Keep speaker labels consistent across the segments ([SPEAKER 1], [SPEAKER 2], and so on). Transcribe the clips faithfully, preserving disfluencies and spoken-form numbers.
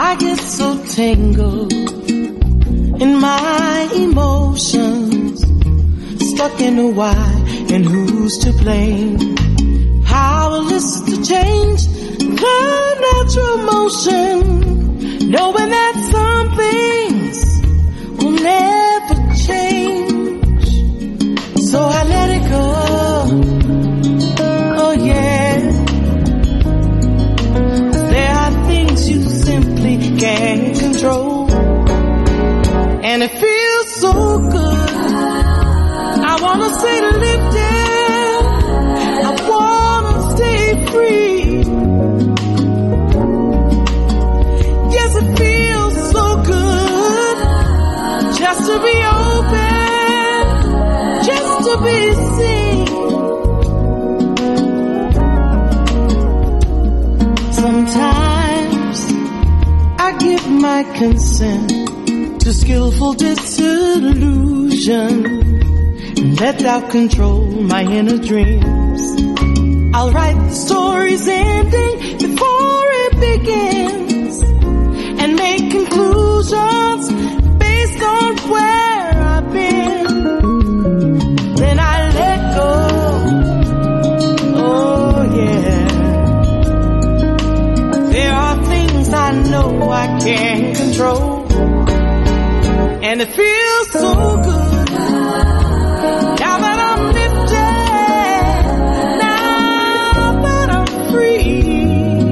[SPEAKER 1] I get so tangled in my emotions, stuck in a why and who's to blame. Powerless to change the natural motion, knowing that some things will never change. So I let it go. Oh yeah. There are things you simply can't control, and it feels so good. I wanna stay lifted, I wanna stay free. Yes, it feels so good just to be open, just to be seen. Sometimes I give my consent to skillful disillusion, let doubt control my inner dreams. I'll write the story's ending before it begins, and make conclusions based on where I've been. Then I let go. Oh yeah. There are things I know I can't control, and it feels so good. Now that I'm lifted, now that I'm free,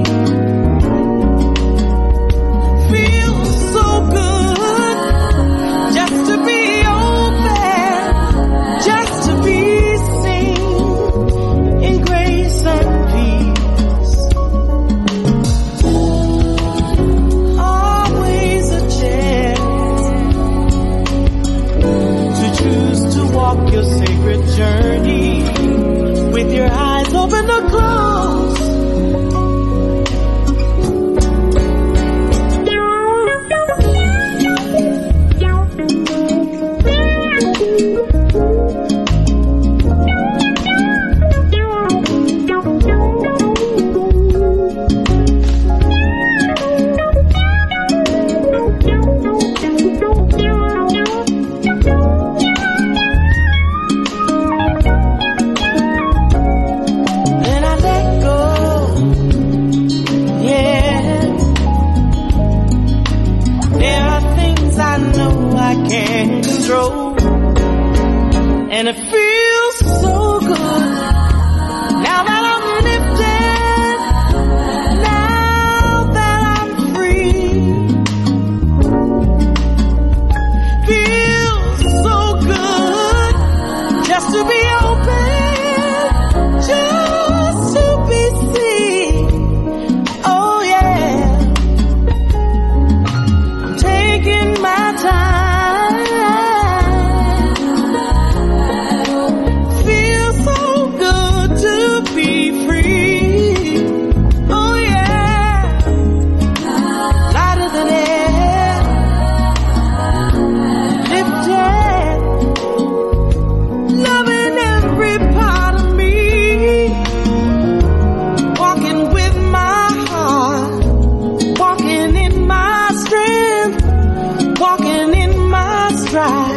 [SPEAKER 1] feels so good just to be open, just to be seen in grace and peace. Always a chance to choose to walk your sacred journey with your eyes open or closed. Then I let go. Yeah. There are things I know I can't control, and it feels so good. Now that I'm lifted, now that I'm free, feels so good just to be open, just to be seen. Oh yeah. I'm taking my time. Feels so good to be free. Oh yeah. Lighter than air, lifted, loving every part of me, walking with my heart, walking in my strength, walking in my stride.